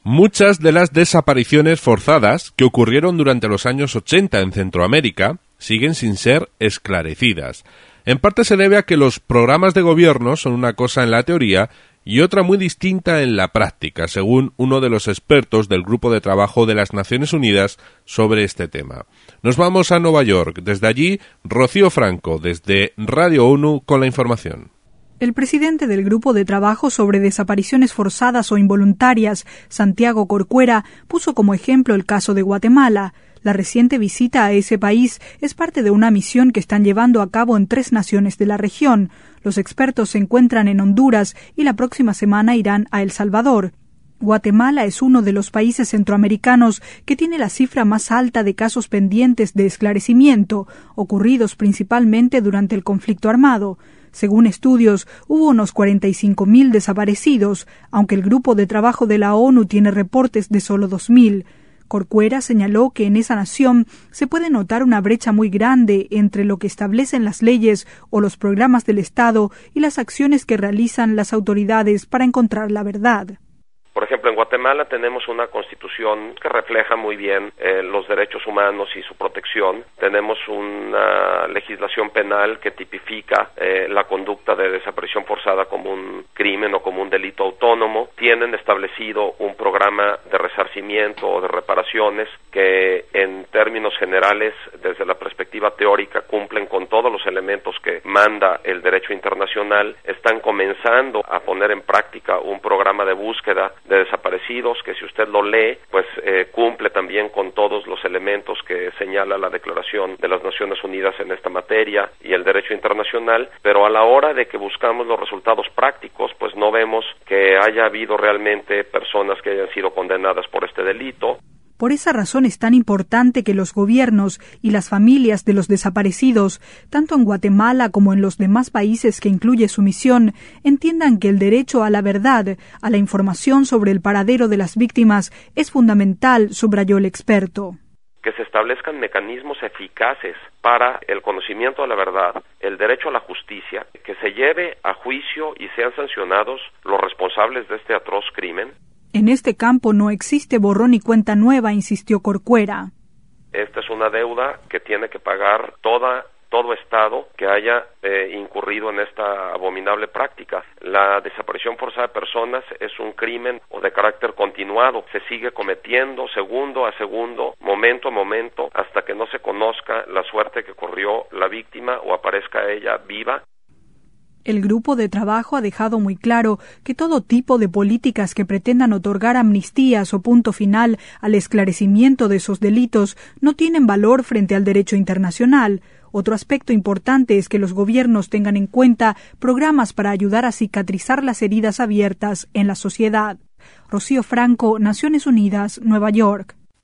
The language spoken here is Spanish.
Muchas de las desapariciones forzadas que ocurrieron durante los años 80 en Centroamérica siguen sin ser esclarecidas. En parte se debe a que los programas de gobierno son una cosa en la teoría y otra muy distinta en la práctica, según uno de los expertos del Grupo de Trabajo de las Naciones Unidas sobre este tema. Nos vamos a Nueva York. Desde allí, Rocío Franco, desde Radio ONU, con la información. El presidente del Grupo de Trabajo sobre Desapariciones Forzadas o Involuntarias, Santiago Corcuera, puso como ejemplo el caso de Guatemala. La reciente visita a ese país es parte de una misión que están llevando a cabo en 3 naciones de la región. Los expertos se encuentran en Honduras y la próxima semana irán a El Salvador. Guatemala es uno de los países centroamericanos que tiene la cifra más alta de casos pendientes de esclarecimiento, ocurridos principalmente durante el conflicto armado. Según estudios, hubo unos 45.000 desaparecidos, aunque el Grupo de Trabajo de la ONU tiene reportes de solo 2.000. Corcuera señaló que en esa nación se puede notar una brecha muy grande entre lo que establecen las leyes o los programas del Estado y las acciones que realizan las autoridades para encontrar la verdad. Por ejemplo, en Guatemala tenemos una constitución que refleja muy bien los derechos humanos y su protección. Tenemos una legislación penal que tipifica la conducta de desaparición forzada como un crimen o como un delito autónomo. Tienen establecido un programa de resarcimiento o de reparaciones que en términos generales, desde la perspectiva teórica, cumplen con todos los elementos que manda el derecho internacional. Están comenzando a poner en práctica un programa de búsqueda de desaparecidos que, si usted lo lee, pues cumple también con todos los elementos que señala la Declaración de las Naciones Unidas en esta materia y el derecho internacional, pero a la hora de que buscamos los resultados prácticos, pues no vemos que haya habido realmente personas que hayan sido condenadas por este delito. Por esa razón es tan importante que los gobiernos y las familias de los desaparecidos, tanto en Guatemala como en los demás países que incluye su misión, entiendan que el derecho a la verdad, a la información sobre el paradero de las víctimas, es fundamental, subrayó el experto. Que se establezcan mecanismos eficaces para el conocimiento de la verdad, el derecho a la justicia, que se lleve a juicio y sean sancionados los responsables de este atroz crimen. En este campo no existe borrón y cuenta nueva, insistió Corcuera. Esta es una deuda que tiene que pagar todo Estado que haya incurrido en esta abominable práctica. La desaparición forzada de personas es un crimen o de carácter continuado. Se sigue cometiendo segundo a segundo, momento a momento, hasta que no se conozca la suerte que corrió la víctima o aparezca ella viva. El Grupo de Trabajo ha dejado muy claro que todo tipo de políticas que pretendan otorgar amnistías o punto final al esclarecimiento de esos delitos no tienen valor frente al derecho internacional. Otro aspecto importante es que los gobiernos tengan en cuenta programas para ayudar a cicatrizar las heridas abiertas en la sociedad. Rocío Franco, Naciones Unidas, Nueva York.